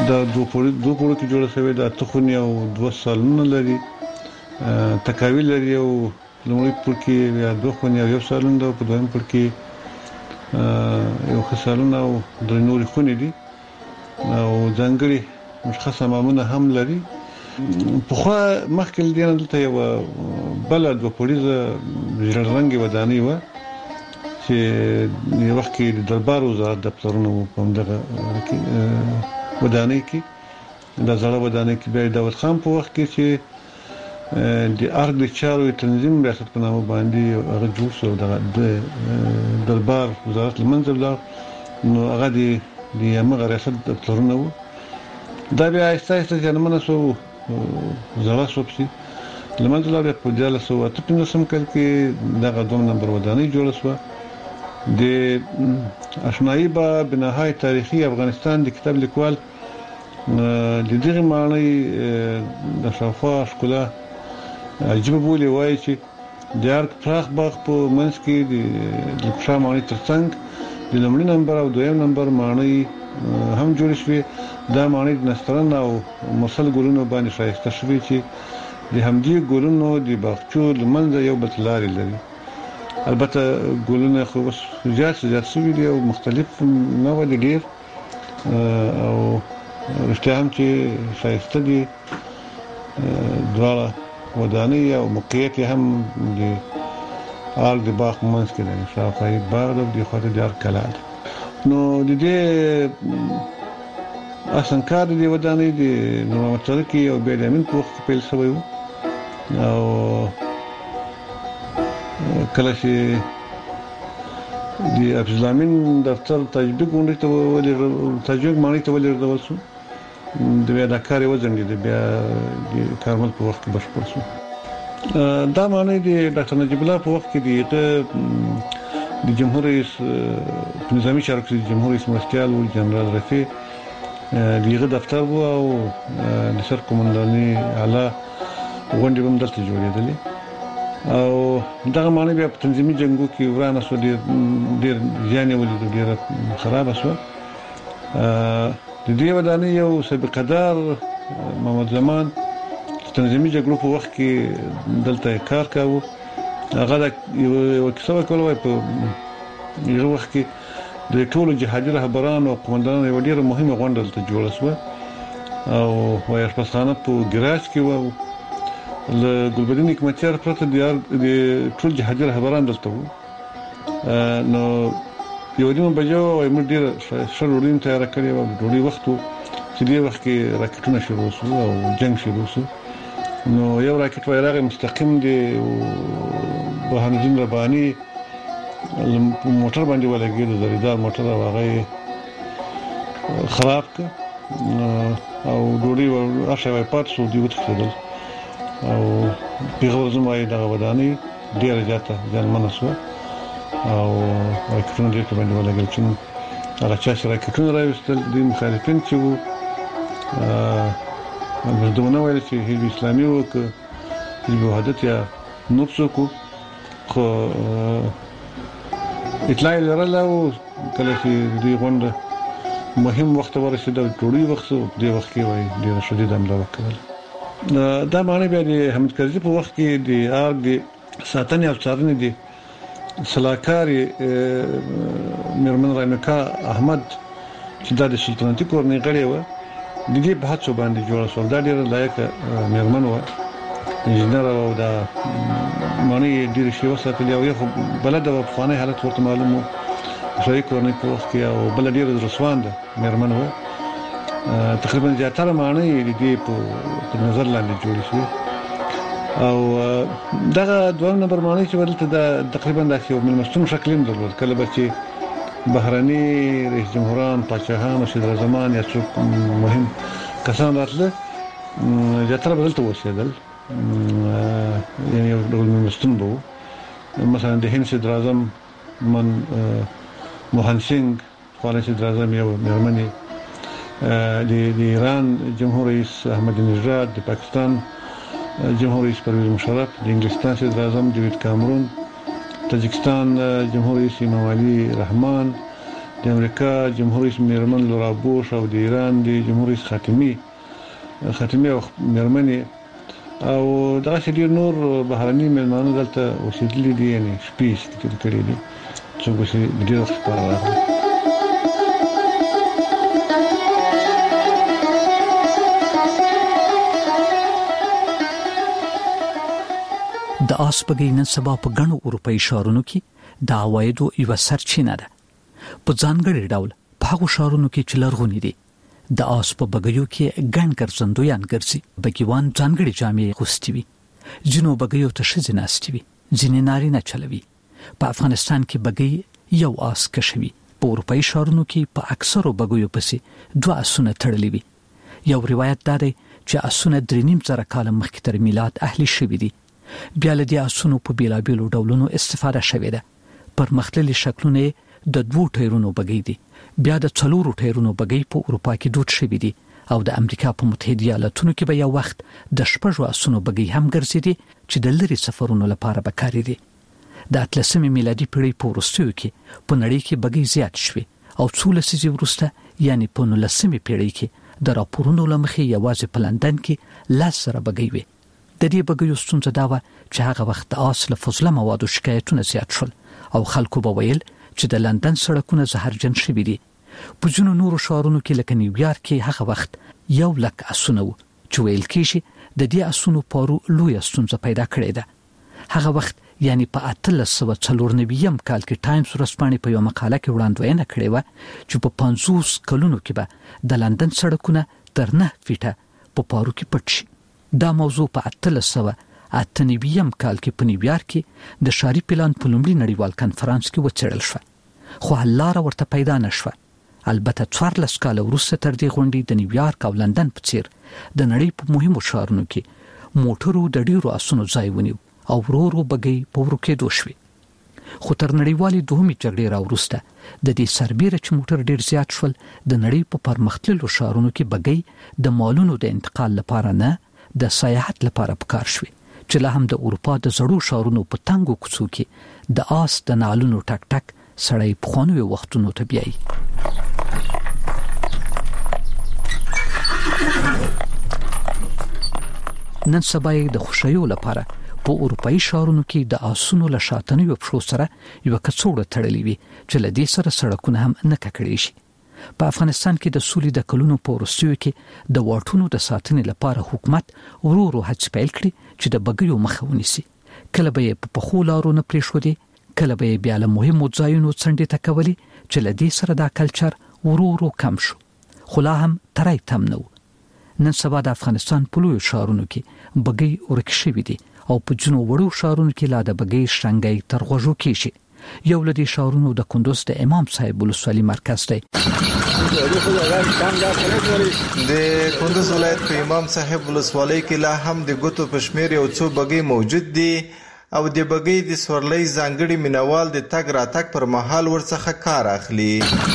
دا دوه پوړو کې جوړه شوې ده. اته خونې او 2 سالونه لري. تکاوي لري او لومړی پوړ کې یا 2 خونې او 1 سالون ده. په دویم پوړ کې یو سالون او 3 نورې خونې دي او ځانګړي مشخص حمامونه هم لري. پخوا مخکې له دې نه دلته یو بل دوه پوړیزه ژړ رنګي ودانۍ وه چې یو وخت کې د دربار وزارت دفترونه وو په همدغه ودانۍ کې. دا زړه ودانۍ کې بیا داود خان په وخت کې چې د ارګ د چارو تنظیم ریاست په نامه باندې هغه جوړ شو. د دربار وزارت لمنځه ولاړ نو هغه د همغه ریاست دفترونه وو. دا بیا آهسته آهسته جنمنه شو زړه شو پسې لمنځه ولاړ. په 1958 کال کې دغه 2 نمبر ودانۍ جوړه شوه. د اشنایی با بنهای تاریخي افغانستان د کتاب لیکوال د دغه معنی د شاوخوا ښکلا عجیبه بولي. وایي چې د ارګ پراخ باغ په منځ کې د لکشا معنی ترڅنګ د لومړي نمبر او دویم نمبر معنی هم جوړ شوې. دا معنی د نسترن او مسل ګلونو باندې ښایسته شوې چې د همدې ګلونو د باغچو لمنځه یو بل لارې لري. البته ګلونه خو زیات شوي دي او مختلف نه ولې ډېر او رښتیا هم چې ښایسته دي دواړه ودانۍ او موقعیت هم د ارګ د باغ په منځ کې دی. شاوخوا یې باغ ده او دې خوا ته د ارګ کلا ده. نو د دې اصلاً کار د دې ودانۍ د نور محمد ترکی او بیا د امین په وخت کې پیل شوی و او کله چې د حفیظ الامین دفتر تاجبیک غونډې ته تاجبیک ماڼۍ ته ولېږدول شو. د بیا دا کار یې وځنډېد. بیا د کارمل په وخت کې بشپړ شو. دا ماڼۍ د ډاکټر نجیب الله په وخت کې د جمهور رئیس په نظامي چارو کې د جمهور رئیس مرستیال و جنرال رفیع دغه دفتر وو او د سر قومنداني اعلی غونډې هم دلته جوړېدلې او دغه معنی بیا په تنظیمي جنگو کې ورانه شو. ډېر زیان یې ولید، ډېر خراب شو. د دې ودانۍ یو سابقدار محمد زمان تنظیمي جګړو په وخت کې دلته کار کاوه. هغه یو کیسه وکړه په یو وخت کې د ټولو جهادي رهبرانو او قومندانانو یو ډېره مهمه غونډه دلته جوړه شوه او وایي اشپزخانه په ګراج کې وه. له ګلبدین حکمتیار پرته د ټول جهادي رهبران دلته وو. نو یو نیمه بجه وایي موږ ډېره ښه ډوډۍ هم تیاره کړې وه. د ډوډۍ وخت و چې دې وخت کې راکټونه شروع شو او جنګ شروع شو. نو یو راکټ وایي راغی مستقیم د برهان الدین رباني موټر باندې ولګېد، زریدار موټر، او هغه یې خراب کړ او ډوډۍ هر شی پاتې شو. دوی وتښتېدل او پېغور اعظم وایي دغه ودانۍ ډېره زیاته زیانمنه شوه او راکټونه ډېر باندې ولګېدل. چې هغه چا چې راکټونه راویستل دوی مخالفین چې وو البته ونه ویل چې حزب اسلامي وو که حزب وحدت یا نور څوک وو، خو اطلاع یې لرله او کله چې دوی غونډه مهم وخت ته ورسېده ډوډۍ وخت و، دې وخت کې وایي ډېره شدیده حمله وکړله. دا معنی بیا د حمید کرزي په وخت کې د ارګ د ساتنې او څارنې د سلاکار میرمن رحمکا احمد چې دا د سلطنتي کورنۍ غړې وه د دې په هڅو باندې جوړه شول. دا ډېره لایقه میرمن وه، انجینر او دا معنی ډېرې شی وساتلې او یو خو بلده وه، پخوانی حالت ورته معلوم و شاهي کورنۍ په وخت کې، او بله ډېره زړهسوانده میرمن وه. تقریبا زیاتره معنی د دې په نظر لاندې جوړې شوې او دغه دویم نمبر معنی چې دلته دا تقریبا داسې یو مېلمستون شکل هم درلود. کله به چې بهرني رئیس جمهوران، پاچاهان او صدراعظمان یا څوک مهم کسان راتله زیاتره به دلته اوسېدل، یعنې یو ډول مېلمستون به و. مثلا د هند صدراعظم موهن سینګ افغاني صدراعظم یو مېرمن، د ایران جمهور رئیس احمد نژاد، د پاکستان جمهور رئیس پرویز مشرف، د انګلستان صدراعظم دیوید کامرون، تاجکستان جمهور رئیس امام علي رحمان، د امریکا جمهور رئیس میرمن لورا بوش او د ایران د جمهور رئیس خاتمی او میرمنې او دغه شډیر نور بهرني مېلمانه دلته اوسېدلي دي، یعنی سپیس کړي دي چې وسې ډېر وخت راغلي. د آس بګۍ نن سبا په ګڼو اروپایي ښارونو کې د عوایدو یوه سرچینه ده. په ځانګړي ډول په هغو ښارونو کې چې لرغوني دي د آس په بګیو کې ګڼ ګرځندویان ګرځي. بګیوان ځانګړي جامې اغوستې وي، ځینو بګیو ته ښځې ناستې وي، ځینې نارینه چلوي. په افغانستان کې بګۍ یو آس کشوي. په اروپایي ښارونو کې په اکثرو بګیو پسې 2 آسونه تړلي وي. یو روایت دا دی چې آسونه 3.5 کاله مخکې تر میلاد اهلي شوي دي. بیا له دې آسونو په بیلابیلو ډولونو استفاده شوې ده. پرمختللي شکلونه د 2 ټایرونو بګۍ دي. بیا د 4 ټایرونو بګۍ په اروپا کې دود شوې دي او د امریکا په متحده ایالاتونو کې به یو وخت د 6 آسونو بګۍ هم ګرځېدي چې د لرې سفرونو لپاره به کارېدي. د 18 میلادي پیړۍ په وروستیو کې په نړۍ کې بګۍ زیات شوې او څو لسیزې وروسته یعنی په 19مې پیړۍ کې د راپورونو له مخې یوازې په لندن کې 10 بګۍ وې. د دې بګیو ستونزه دا وه چې هغه وخت د آس له فضله موادو شکایتونه زیات شول او خلکو به ویل چې د لندن سړکونه زهرجن شوي دي. په ځینو نورو ښارونو کې لکه نیویارک کې هغه وخت 100,000 آسونه وو چې ویل کېږي د دې آسونو پارو لویه ستونزه پیدا کړې ده. هغه وخت یعنی په 1894 کال کې ټایمز ورځپاڼې په یو مقاله کې وړاندوینه کړې وه چې په 50 کلونو کې به د لندن سړکونه تر 9 فیټه په پارو کې پټ شي. دا موضوع په 1898 کال کې په نیویارک کې د ښاري پلان په لومړي نړیوال کنفرانس کې وڅېړل شوه، خو حل لاره ورته پیدا نه شوه. البته 14 کاله وروسته تر دې غونډې د نیویارک او لندن په څیر د نړۍ په مهمو ښارونو کې موټرو د ډیرو آسونو ځای ونیو او ورو بګۍ په ورکېدو شوې. خو تر نړیوالې دوهمې جګړې راوروسته د دې سربیره چې موټر ډیر زیات شول د نړۍ په پرمختللو ښارونو کې بګۍ د مالونو د انتقال لپاره نه د سیاحت لپاره پکار شوې چې لا هم د اروپا د زړو ښارونو په تنګو کوڅو کې د آس د نالونو ټک ټک سړی پخوانیو وختونو ته بیایي. نن سبا یې د خوشیو لپاره په اروپایي ښارونو کې د آسونو له شاتنیو پښو سره یوه کڅوړه تړلې وي چې له دې سره سړکونه هم نه ککړې شي. په افغانستان کې د سولې د کلونو په وروستیو کې د واټونو د ساتنې لپاره حکومت ورو هڅې پیل کړي چې د بګیو مخه ونیسي. کله به یې په پخو لارو نه پرېښودې، کله به یې بیا له مهمو ځایونو څنډې ته کولې چې له دې سره دا کلچر ورو کم شو، خو لا هم تری تم نه و. نن سبا د افغانستان په لویو ښارونو کې بګۍ ورک شوي دي او په ځینو وړو ښارونو کې لا د بګۍ شرنګی تر غوږو کېږي. یو له دې ښارونو د کندوز د امام صاحب ولسوالي مرکز دی. د کندوز ولایت په امام صاحب ولسوالۍ کې لا هم د ګوتو په شمیر یو څو بګۍ موجود دي او د بګۍ د سورلۍ ځانګړي مینوال د تګ راتګ پر مهال ورڅخه کار اخلي.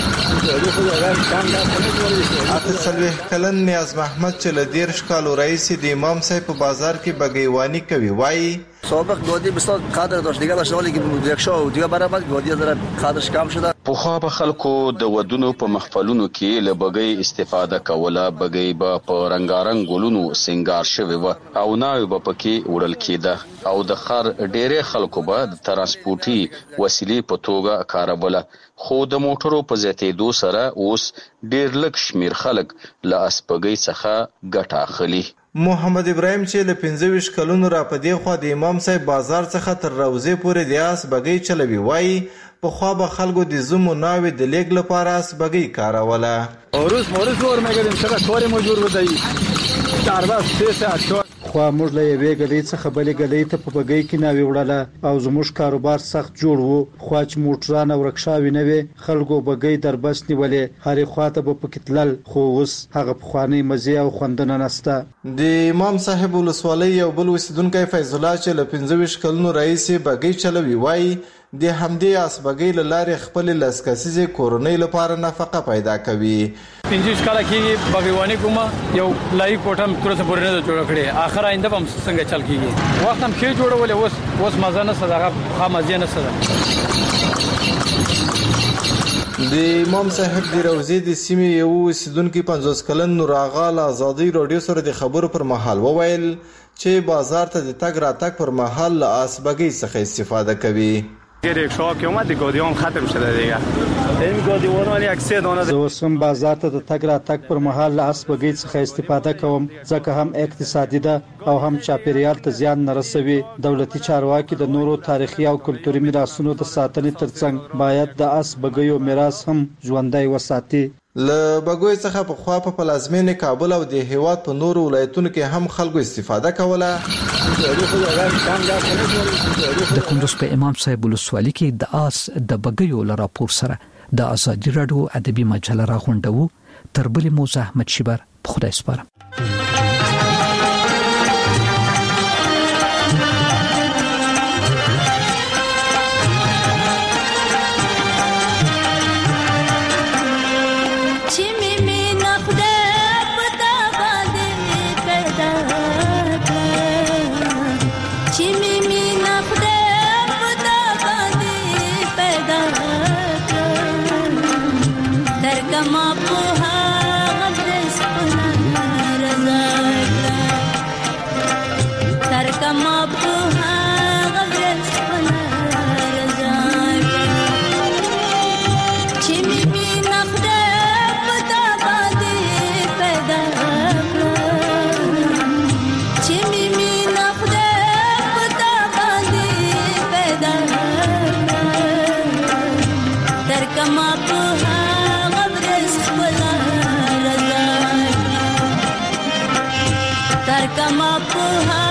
48 کلن نیاز محمد چې له 13 کالو راهیسې د امام صاحب په بازار کې بګیوانی کوي وایي سابق گودی بسیار قدر داشت، دیگه داشت ولی که رکشا و دیگه برآمد گودی داره قدرش کم شده. پخوا به خلکو د ودونو په محفلونو کې له بګۍ استفاده کوله. بګۍ به په رنگارنګ ګلونو سنگار شوی و او ناوې به پکې وړل کېده او د ښار ډېری خلکو به د ترانسپورتي وسیلې په توګه کاروله. خو د موټرو په زیاتېدو سره اوس ډېر لږ شمیر خلک له اسپګۍ څخه ګټه اخلي. محمد ابراهیم چې له 25 کلونو را پدې خوا د امام صاحب بازار څخه تر روضې پورې د آس بګۍ چلوي وایي پخوا به خلکو د زومو ناوې د لیږد لپاره آس بګۍ کاروله. روز ور میگردیم چرا کار مجبور بدهی دربست 3 خو موږ له یوې ګلې څخه بلې ګلې ته په بګۍ کې ناوې وړله او زموږ کاروبار سخت جوړ وو. خو چې موټران او رکشاوې نه وې خلکو بګۍ دربست نیولې، هرې خواته به پکې تلل، خو اوس هغه پخوانۍ مزې او خوندونه نشته. د امام صاحب ولسوالۍ یو بل اوسیدونکی فیض الله چې له 25 کلونو راهیسې بګۍ چلوي وایي د همدې آس بګۍ له لارې خپلې لس کسیزې کورنۍ لپاره نفقه پیدا کوي. 25 کاله کېږي بګیواني کوم، یو لای کوټه هم تر څه پورې نه جوړ کړې، اخر آینده هم څنګه چل کېږي. وخت هم کې جوړولې، اوس مزه نه صدقه خامزه نه صدقه. د امام صاحب د روضې د سیمې یو اوسیدونکي 50 کلن نور آغا له ازادي رادیو سره د خبرو پر مهال وویل چې بازار ته د تګ راتګ پر مهال له اسبګۍ څخه استفاده کوي. رکشا که اومد گادیوان ختم شده دیگه. این گادیوان یک 3 دانه زه اوسم بازار ته د تګ راتګ پر مهال له اسبګۍ څخه استفاده کوم ځکه هم اقتصادي ده او هم چاپیریال ته زیان نه رسوي. دولتي چارواکي د نورو تاریخي او کلتوري میراثونو د ساتنې ترڅنګ باید د اسبګیو میراث هم ژوندۍ وساتي. له بګوی څخه په خوا په پلازمینې کابل او د هیواد په نورو ولایتونو کې هم خلکو استفاده کوله. د کندوز په امام صاحب ولسوالۍ کې د آس د بګیو له راپور سره د ازادي راډیو ادبي مجله راغونډو. تر بلې موزه احمد شیبر په خدای سپارم. Kama puha